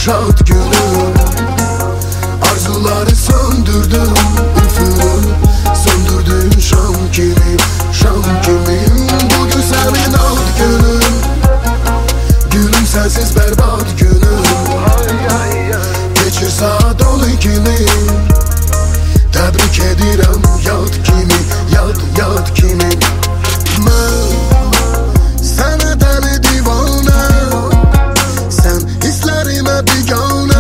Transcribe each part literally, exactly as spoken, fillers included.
şad günüm. Arzuları söndürdüm, üfürüp söndürdüm şam kimi, şam kimi. Bugün senin ad günün, gülüm sensiz berbat günüm. Geçir saat on ikini, tebrik edirəm yad kimi, yad yad kimi. Mən sənə dəli divanə, sən hisslərimə biganə.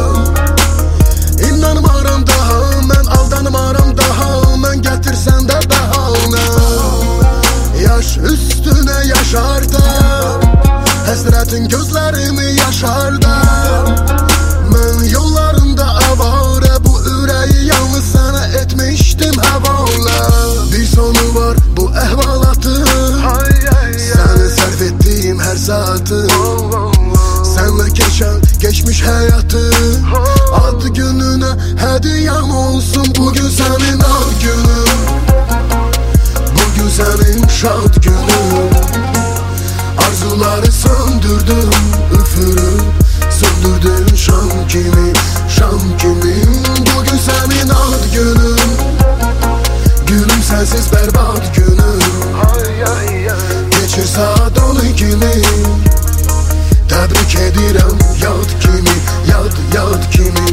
İnanmaram daha, mən aldanmaram daha, mən gətirsən də bəhanə. Yaş üstünə yaşardar, həsrətin gözlərimi yaşardar. Mən yollarında avarə, bu ürəyi yalnız sənə etmişdim həvalə. Bir sonu var bu əhvalatın, səni sərf etdiyim hər saatın. Sənlə keçən geçmiş həyatım, ad gününə hədiyəm olsun. Bugün sənin ad günün, bugün sənin şad günün. Arzuları söndürdüm, üfürüp söndürdüm şam kimi, şam kimi. Bugün sənin ad günün, gülüm sensiz berbat günüm. Geçir saat on ikini, tebrik edirəm yad kimi, yad yad kimi.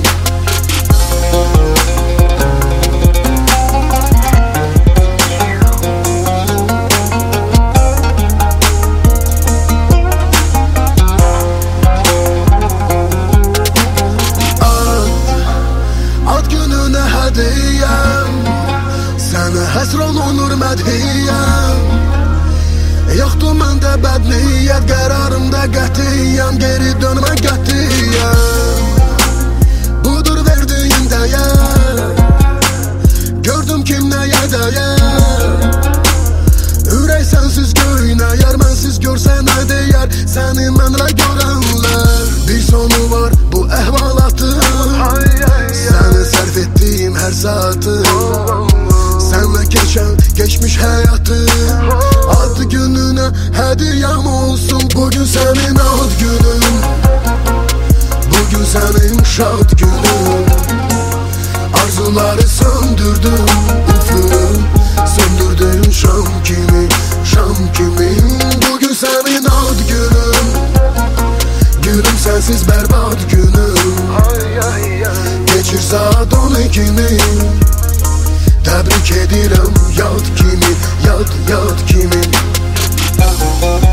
Sənə həsr olunur mədhiyyəm, yoxdur məndə bəd niyyət. Qərarımda qətiyyəm, geri dönmə qətiyyəm. Budur verdiyin dəyər, gördüm kim nəyə dəyər. Ürək sənsiz göynəyər, mənsiz görsə nə deyər səni mənlə görənlər. Bir sonu var bu əhvalatın, səni sərf etdiyim hər saatın. Sənlə keçən geçmiş həyatım, ad gününə hədiyəm olsun. Bugün sənin ad günün, bugün sənin şad günün. Arzuları söndürdüm, üfürüp söndürdüm şam kimi, şam kimi. Bugün sənin ad günün, gülüm sensiz berbat günüm. Geçir saat on ikini, tebrik edirəm yad kimi, yad yad kimi.